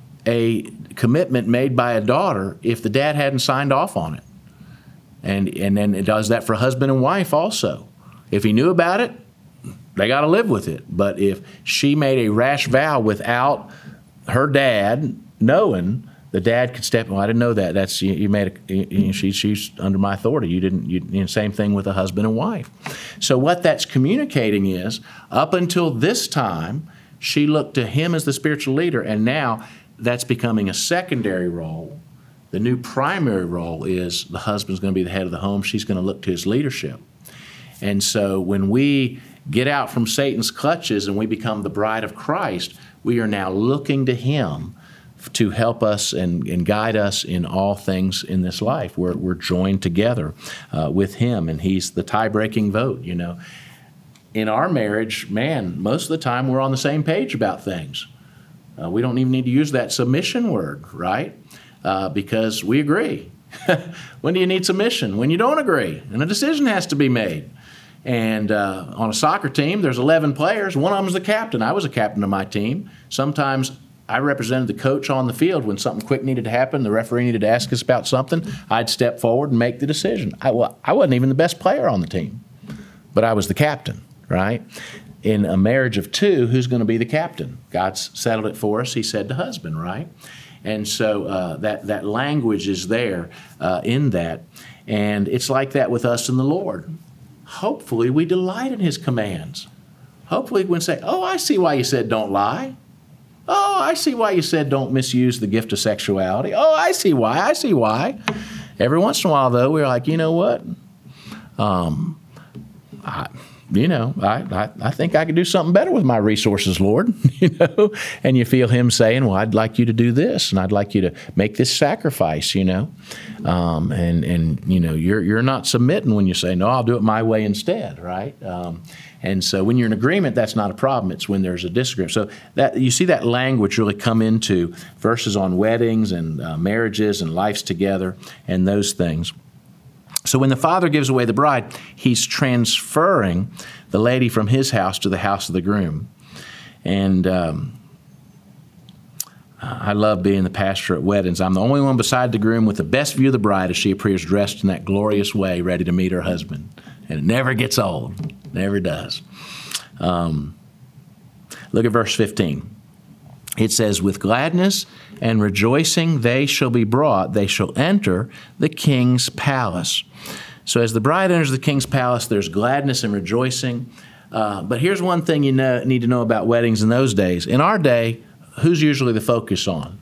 Speaker 2: a commitment made by a daughter if the dad hadn't signed off on it. And, and then it does that for husband and wife also. If he knew about it, they got to live with it. But if she made a rash vow without her dad knowing, the dad could step in. Well, I didn't know that. That's you, you made a. You, she, she's under my authority. You didn't. You, you know, same thing with a husband and wife. So what that's communicating is, up until this time, she looked to him as the spiritual leader, and now that's becoming a secondary role. The new primary role is the husband's going to be the head of the home. She's going to look to his leadership. And so when we get out from Satan's clutches and we become the bride of Christ, we are now looking to him to help us and, and guide us in all things in this life. We're, we're joined together uh, with him, and he's the tie-breaking vote, you know. In our marriage, man, most of the time we're on the same page about things. Uh, we don't even need to use that submission word, right? Uh, because we agree. When do you need submission? When you don't agree, and a decision has to be made. And uh, on a soccer team, there's eleven players. One of them is the captain. I was a captain of my team. Sometimes I represented the coach on the field when something quick needed to happen. The referee needed to ask us about something. I'd step forward and make the decision. I, well, I wasn't even the best player on the team, but I was the captain, right? In a marriage of two, who's going to be the captain? God's settled it for us. He said to husband, right? And so uh, that, that language is there uh, in that. And it's like that with us and the Lord. Hopefully we delight in his commands. Hopefully we can say, oh, I see why you said don't lie. Oh, I see why you said don't misuse the gift of sexuality. Oh, I see why. I see why. Every once in a while, though, we're like, you know what? Um, I, you know, I, I, I think I could do something better with my resources, Lord. You know, and you feel him saying, well, I'd like you to do this, and I'd like you to make this sacrifice, you know. Um, and, and, you know, you're, you're not submitting when you say, no, I'll do it my way instead, right? Um, and so when you're in agreement, that's not a problem. It's when there's a disagreement. So that you see that language really come into verses on weddings and uh, marriages and lives together and those things. So when the father gives away the bride, he's transferring the lady from his house to the house of the groom. And um, I love being the pastor at weddings. I'm the only one beside the groom with the best view of the bride as she appears dressed in that glorious way, ready to meet her husband. And it never gets old. Never does. Um, look at verse fifteen. It says, with gladness and rejoicing they shall be brought. They shall enter the king's palace. So as the bride enters the king's palace, there's gladness and rejoicing. Uh, but here's one thing you know, need to know about weddings in those days. In our day, who's usually the focus on?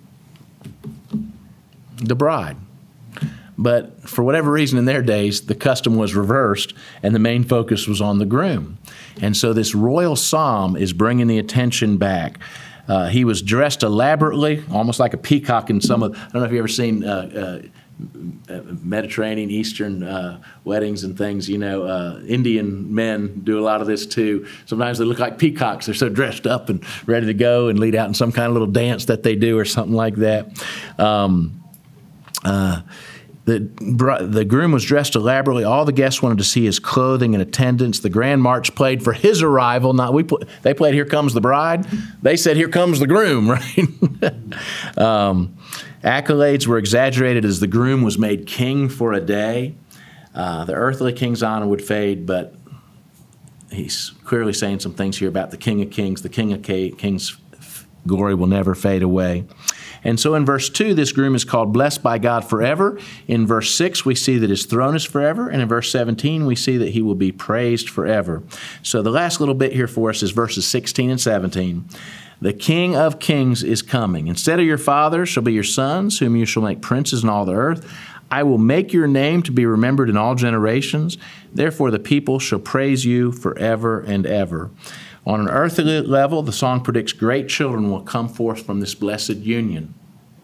Speaker 2: The bride. But for whatever reason in their days, the custom was reversed and the main focus was on the groom. And so this royal psalm is bringing the attention back. Uh, he was dressed elaborately, almost like a peacock in some of, I don't know if you've ever seen uh, uh, Mediterranean, Eastern uh, weddings and things. You know, uh, Indian men do a lot of this too. Sometimes they look like peacocks. They're so dressed up and ready to go and lead out in some kind of little dance that they do or something like that. Um, uh, The, the groom was dressed elaborately. All the guests wanted to see his clothing and attendance. The grand march played for his arrival. Not we. Pl- they played "Here Comes the Bride." They said, "Here comes the groom." Right? um, accolades were exaggerated as the groom was made king for a day. Uh, the earthly king's honor would fade, but he's clearly saying some things here about the King of Kings. The King of Kings' glory will never fade away. And so in verse two, this groom is called blessed by God forever. In verse six, we see that his throne is forever. And in verse seventeen, we see that he will be praised forever. So the last little bit here for us is verses sixteen and seventeen. The King of Kings is coming. Instead of your fathers shall be your sons, whom you shall make princes in all the earth. I will make your name to be remembered in all generations. Therefore the people shall praise you forever and ever. On an earthly level, the song predicts great children will come forth from this blessed union.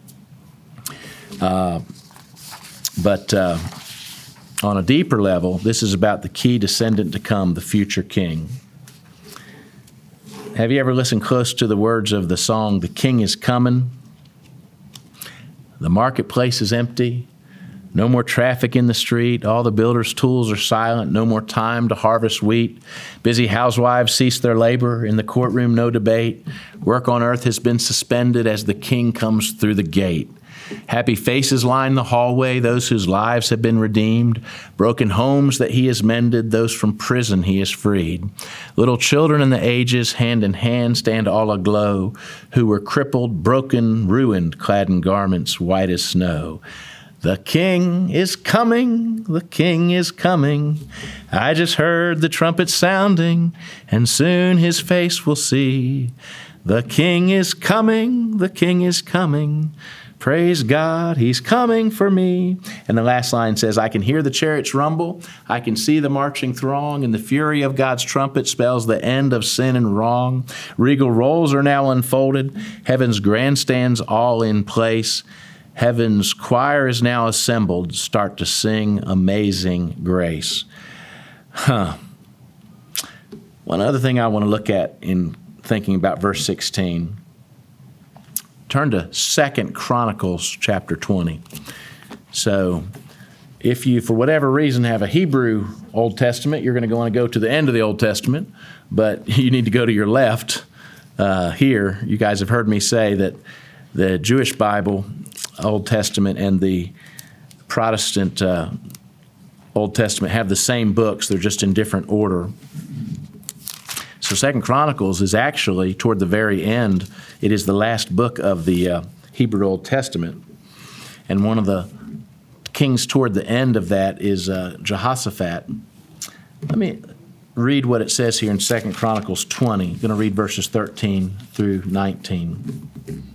Speaker 2: Uh, but uh, on a deeper level, this is about the key descendant to come, the future king. Have you ever listened close to the words of the song, "The King is Coming"? The marketplace is empty. No more traffic in the street. All the builders' tools are silent. No more time to harvest wheat. Busy housewives cease their labor. In the courtroom, no debate. Work on earth has been suspended as the king comes through the gate. Happy faces line the hallway, those whose lives have been redeemed. Broken homes that he has mended, those from prison he has freed. Little children in the ages, hand in hand, stand all aglow, who were crippled, broken, ruined, clad in garments white as snow. The king is coming, the king is coming. I just heard the trumpet sounding, and soon his face we'll see. The king is coming, the king is coming. Praise God, he's coming for me. And the last line says, I can hear the chariots rumble. I can see the marching throng, and the fury of God's trumpet spells the end of sin and wrong. Regal roles are now unfolded, heaven's grandstands all in place. Heaven's choir is now assembled, start to sing Amazing Grace. Huh. One other thing I want to look at in thinking about verse sixteen. Turn to Second Chronicles chapter twenty. So if you, for whatever reason, have a Hebrew Old Testament, you're going to want to go to the end of the Old Testament, but you need to go to your left uh, here. You guys have heard me say that the Jewish Bible, Old Testament, and the Protestant uh, Old Testament have the same books. They're just in different order. So Second Chronicles is actually toward the very end. It is the last book of the uh, Hebrew Old Testament. And one of the kings toward the end of that is uh, Jehoshaphat. Let me read what it says here in Second Chronicles twenty. I'm going to read verses thirteen through nineteen.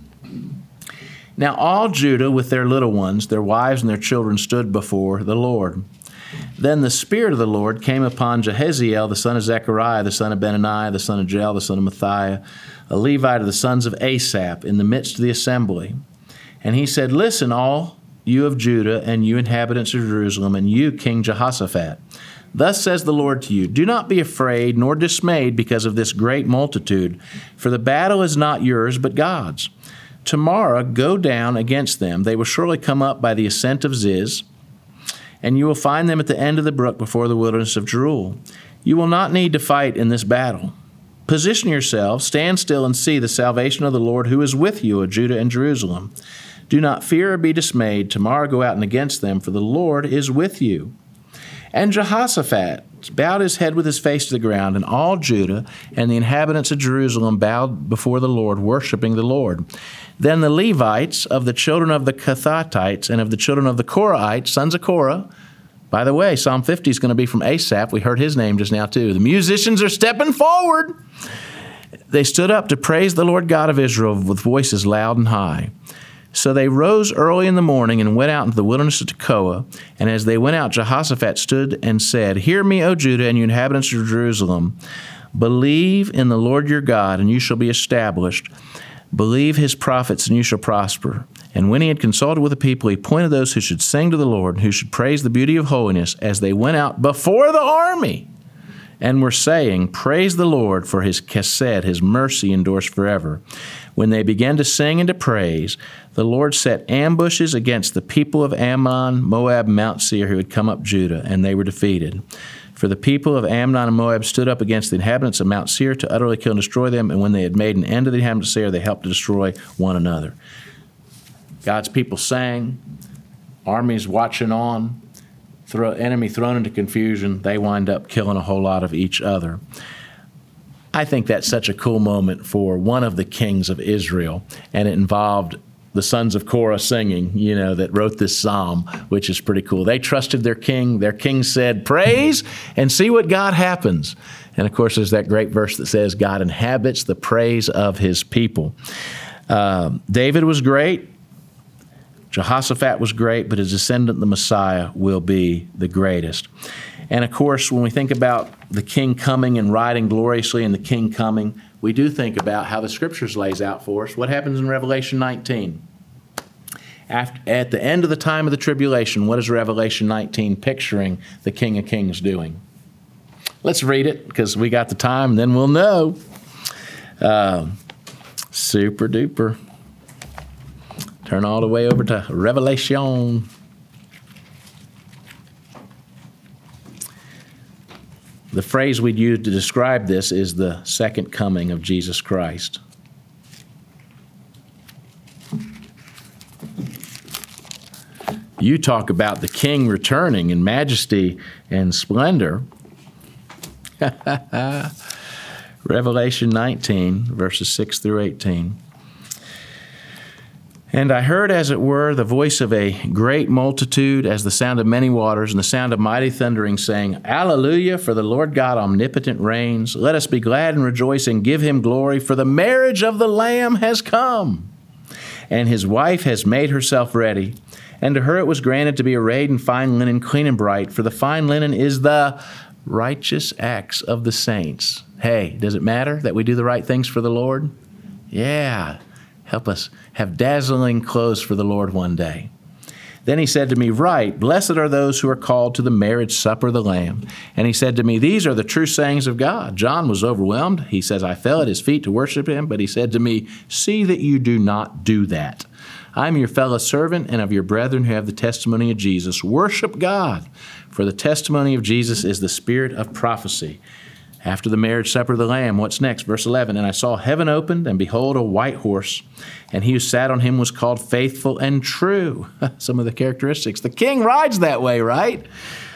Speaker 2: Now all Judah with their little ones, their wives and their children stood before the Lord. Then the Spirit of the Lord came upon Jehaziel, the son of Zechariah, the son of Benaniah, the son of Jael, the son of Matthiah, a Levite of the sons of Asaph, in the midst of the assembly. And he said, Listen, all you of Judah, and you inhabitants of Jerusalem, and you, King Jehoshaphat. Thus says the Lord to you, Do not be afraid nor dismayed because of this great multitude, for the battle is not yours, but God's. Tomorrow go down against them. They will surely come up by the ascent of Ziz, and you will find them at the end of the brook before the wilderness of Jeruel. You will not need to fight in this battle. Position yourselves, stand still, and see the salvation of the Lord who is with you, O Judah and Jerusalem. Do not fear or be dismayed. Tomorrow go out and against them, for the Lord is with you. And Jehoshaphat bowed his head with his face to the ground, and all Judah and the inhabitants of Jerusalem bowed before the Lord, worshiping the Lord. Then the Levites of the children of the Kohathites and of the children of the Korahites, sons of Korah. By the way, Psalm fifty is going to be from Asaph. We heard his name just now too. The musicians are stepping forward. They stood up to praise the Lord God of Israel with voices loud and high. So they rose early in the morning and went out into the wilderness of Tekoa. And as they went out, Jehoshaphat stood and said, Hear me, O Judah, and you inhabitants of Jerusalem. Believe in the Lord your God, and you shall be established. Believe his prophets, and you shall prosper. And when he had consulted with the people, he appointed those who should sing to the Lord, who should praise the beauty of holiness, as they went out before the army, and were saying, Praise the Lord, for his chesed, his mercy endures forever. When they began to sing and to praise, the Lord set ambushes against the people of Ammon, Moab, and Mount Seir, who had come up Judah, and they were defeated. For the people of Ammon and Moab stood up against the inhabitants of Mount Seir to utterly kill and destroy them, and when they had made an end of the inhabitants of Seir, they helped to destroy one another. God's people sang, armies watching on, throw, enemy thrown into confusion, they wind up killing a whole lot of each other. I think that's such a cool moment for one of the kings of Israel, and it involved the sons of Korah singing, you know, that wrote this psalm, which is pretty cool. They trusted their king. Their king said, praise and see what God happens. And of course, there's that great verse that says, God inhabits the praise of his people. Uh, David was great. Jehoshaphat was great, but his descendant, the Messiah, will be the greatest. And of course, when we think about the king coming and riding gloriously and the king coming, we do think about how the Scriptures lays out for us. What happens in Revelation nineteen? After, at the end of the time of the tribulation, what is Revelation nineteen picturing the King of Kings doing? Let's read it, because we got the time, and then we'll know. Uh, super duper. Turn all the way over to Revelation. The phrase we'd use to describe this is the second coming of Jesus Christ. You talk about the King returning in majesty and splendor. Revelation nineteen, verses six through eighteen. And I heard, as it were, the voice of a great multitude, as the sound of many waters, and the sound of mighty thundering, saying, Alleluia, for the Lord God omnipotent reigns. Let us be glad and rejoice and give him glory, for the marriage of the Lamb has come, and his wife has made herself ready. And to her it was granted to be arrayed in fine linen, clean and bright, for the fine linen is the righteous acts of the saints. Hey, does it matter that we do the right things for the Lord? Yeah. Help us have dazzling clothes for the Lord one day. Then he said to me, Write, blessed are those who are called to the marriage supper of the Lamb. And he said to me, These are the true sayings of God. John was overwhelmed. He says, I fell at his feet to worship him, but he said to me, See that you do not do that. I am your fellow servant and of your brethren who have the testimony of Jesus. Worship God, for the testimony of Jesus is the spirit of prophecy. After the marriage supper of the Lamb, what's next? Verse eleven, And I saw heaven opened, and behold, a white horse, and he who sat on him was called Faithful and True. Some of the characteristics. The king rides that way, right?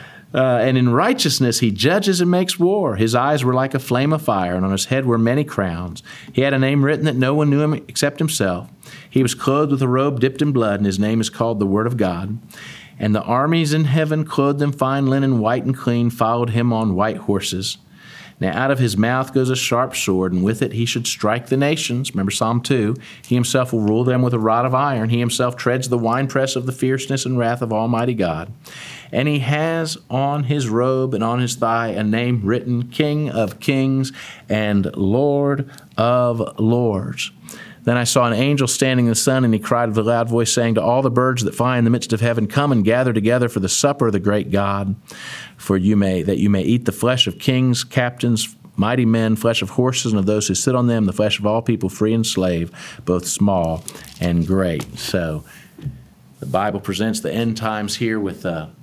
Speaker 2: Uh, and in righteousness he judges and makes war. His eyes were like a flame of fire, and on his head were many crowns. He had a name written that no one knew him except himself. He was clothed with a robe dipped in blood, and his name is called the Word of God. And the armies in heaven, clothed in fine linen, white and clean, followed him on white horses. Now out of his mouth goes a sharp sword, and with it he should strike the nations. Remember Psalm two. He himself will rule them with a rod of iron. He himself treads the winepress of the fierceness and wrath of Almighty God. And he has on his robe and on his thigh a name written, King of Kings and Lord of Lords. Then I saw an angel standing in the sun, and he cried with a loud voice, saying to all the birds that fly in the midst of heaven, Come and gather together for the supper of the great God, for you may that you may eat the flesh of kings, captains, mighty men, flesh of horses and of those who sit on them, the flesh of all people, free and slave, both small and great. So the Bible presents the end times here with uh,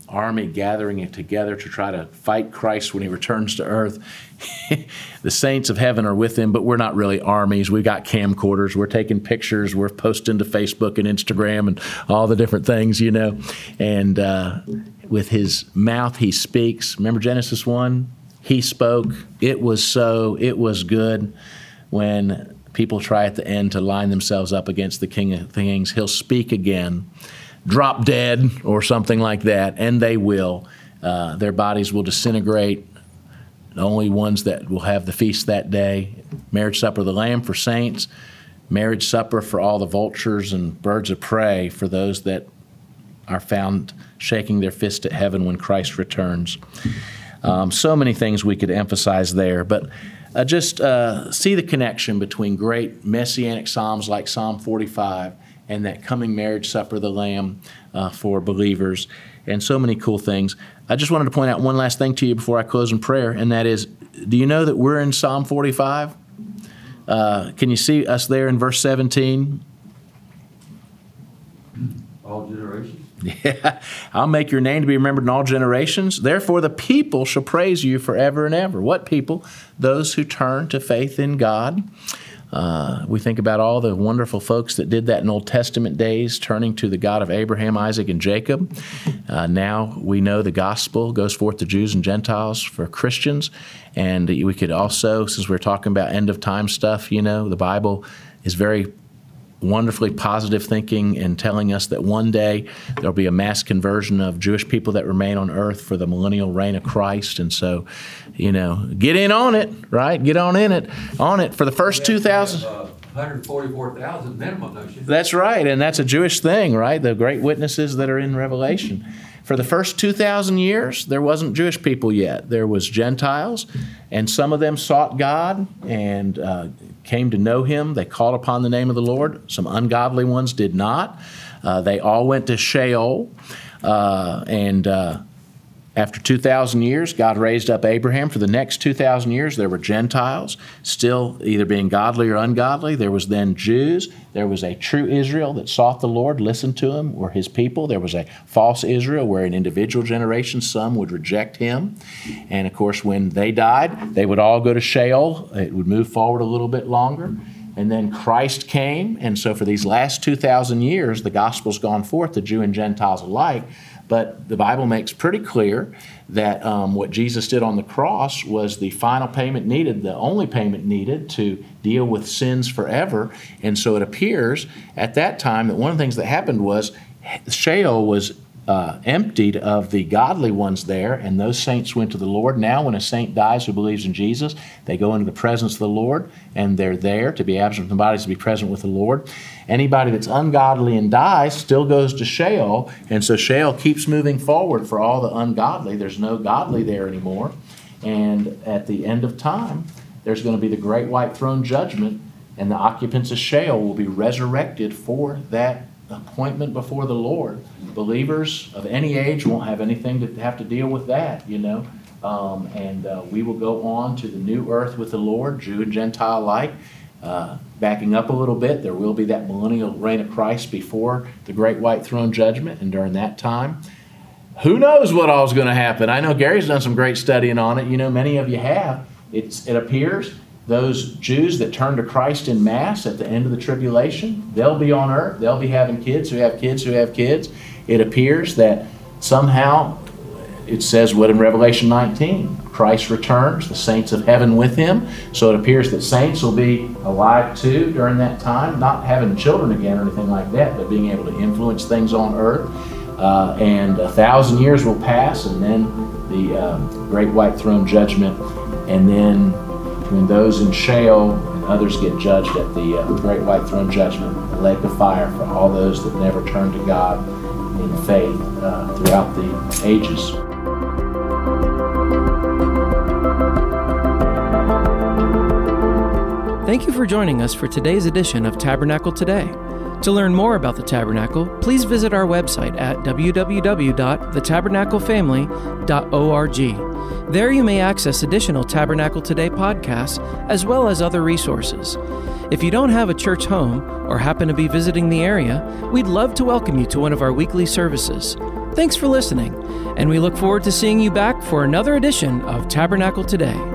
Speaker 2: army gathering it together to try to fight Christ when he returns to earth. The saints of heaven are with him, but we're not really armies. We got camcorders. We're taking pictures. We're posting to Facebook and Instagram and all the different things, you know. And uh, with his mouth, he speaks. Remember Genesis one? He spoke. It was so. It was good. When people try at the end to line themselves up against the King of Kings, he'll speak again, drop dead or something like that, and they will. Uh, their bodies will disintegrate. The only ones that will have the feast that day, marriage supper of the Lamb for saints, marriage supper for all the vultures and birds of prey for those that are found shaking their fist at heaven when Christ returns. Um, so many things we could emphasize there, but uh, just uh, see the connection between great messianic psalms like Psalm forty-five and that coming marriage supper of the Lamb uh, for believers, and so many cool things. I just wanted to point out one last thing to you before I close in prayer, and that is, do you know that we're in Psalm forty-five? Uh, can you see us there in verse seventeen?
Speaker 3: All generations?
Speaker 2: Yeah. I'll make your name to be remembered in all generations. Therefore, the people shall praise you forever and ever. What people? Those who turn to faith in God. Uh, we think about all the wonderful folks that did that in Old Testament days, turning to the God of Abraham, Isaac, and Jacob. Uh, now we know the gospel goes forth to Jews and Gentiles for Christians. And we could also, since we're talking about end of time stuff, you know, the Bible is very wonderfully positive thinking and telling us that one day there'll be a mass conversion of Jewish people that remain on earth for the millennial reign of Christ. And so, you know, get in on it, right? Get on in it, on it for the first two thousand.
Speaker 3: Uh, one hundred forty-four thousand minimum, don't you?
Speaker 2: That's right, and that's a Jewish thing, right? The great witnesses that are in Revelation. For the first two thousand years, there wasn't Jewish people yet. There was Gentiles, and some of them sought God and uh, came to know Him. They called upon the name of the Lord. Some ungodly ones did not. Uh, they all went to Sheol, uh, and uh, after two thousand years, God raised up Abraham. For the next two thousand years, there were Gentiles, still either being godly or ungodly. There was then Jews. There was a true Israel that sought the Lord, listened to Him, were His people. There was a false Israel where in individual generations, some would reject Him. And of course, when they died, they would all go to Sheol. It would move forward a little bit longer. And then Christ came. And so for these last two thousand years, the gospel's gone forth to Jew and Gentiles alike. But the Bible makes pretty clear that um, what Jesus did on the cross was the final payment needed, the only payment needed to deal with sins forever. And so it appears at that time that one of the things that happened was Sheol was uh, emptied of the godly ones there, and those saints went to the Lord. Now when a saint dies who believes in Jesus, they go into the presence of the Lord, and they're there to be absent from the bodies, to be present with the Lord. Anybody that's ungodly and dies still goes to Sheol, and so Sheol keeps moving forward for all the ungodly. There's no godly there anymore. And at the end of time, there's going to be the great white throne judgment, and the occupants of Sheol will be resurrected for that appointment before the Lord. Believers of any age won't have anything to have to deal with that, you know. Um, and uh, we will go on to the new earth with the Lord, Jew and Gentile alike. Uh, backing up a little bit, there will be that millennial reign of Christ before the great white throne judgment, and during that time, who knows what all is going to happen? I know Gary's done some great studying on it. You know, many of you have. It's, it appears those Jews that turn to Christ in mass at the end of the tribulation, they'll be on earth. They'll be having kids who have kids who have kids. It appears that somehow, it says what in Revelation nineteen, Christ returns, the saints of heaven with Him. So it appears that saints will be alive too during that time, not having children again or anything like that, but being able to influence things on earth. Uh, and a thousand years will pass, and then the uh, great white throne judgment, and then between those in Sheol and others get judged at the uh, great white throne judgment, the lake of fire for all those that never turned to God in faith uh, throughout the ages.
Speaker 1: Thank you for joining us for today's edition of Tabernacle Today. To learn more about the Tabernacle, please visit our website at w w w dot the tabernacle family dot org. There you may access additional Tabernacle Today podcasts as well as other resources. If you don't have a church home or happen to be visiting the area, we'd love to welcome you to one of our weekly services. Thanks for listening, and we look forward to seeing you back for another edition of Tabernacle Today.